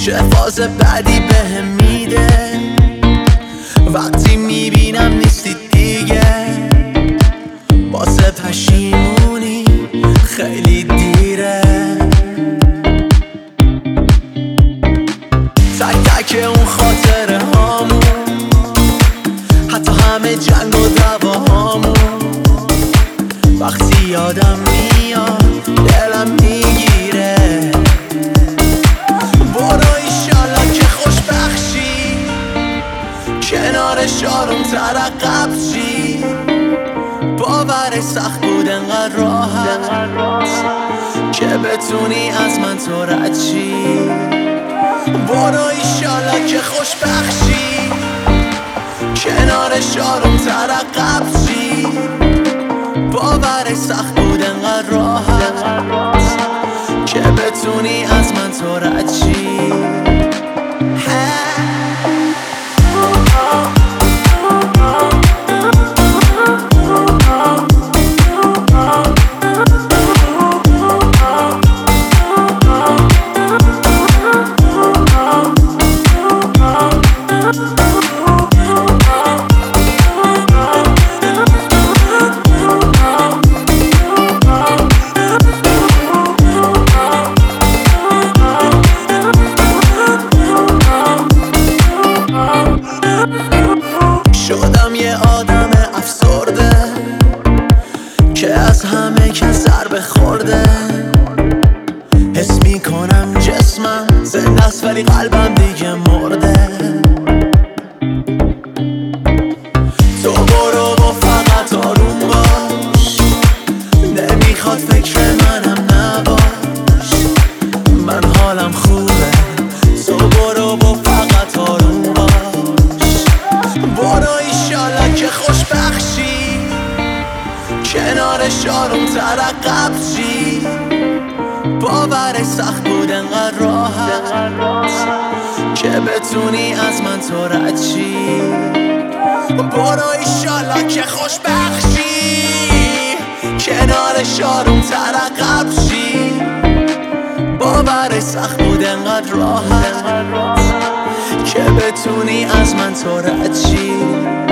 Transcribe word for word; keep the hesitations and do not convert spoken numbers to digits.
چه فاز بعدی بهم میده وقتی میبینم نیستی دیگه. واسه پشیمونی خیلی دیره. تک تک اون خاطره هامون، حتی همه جنگ و دعواهامون، وقتی یادم میاد دلم میگیره. برو ایشالا که خوشبخشی، کنار شارون ترقب چی. باور سخت بود انقدر راحت که بتونی از من تو رد چی. برو ایشالا که خوشبخشی، کنار شارون ترقب چی. باور سخت بود انقدر راحت که بتونی از من تو رد چی. شدم یه آدم افسرده که از همه کس ضربه خورده. حس میکنم جسمم زنده است ولی قلبم دیگه مرده. تو برو و فقط آروم باش، نمیخواد فکر منم نباش. من حالم خوبه، تو برو و فقط آروم باش. برو ایشالا که خوشبخشی، کنار شارون ترقب چی. باور سخت بود انقدر راحت که بتونی از من تو رد چی. برو ایشالا که خوشبخشی، کنار شارون ترقب چی. باور سخت بود انقدر راحت که بتونی از من تو رد چی.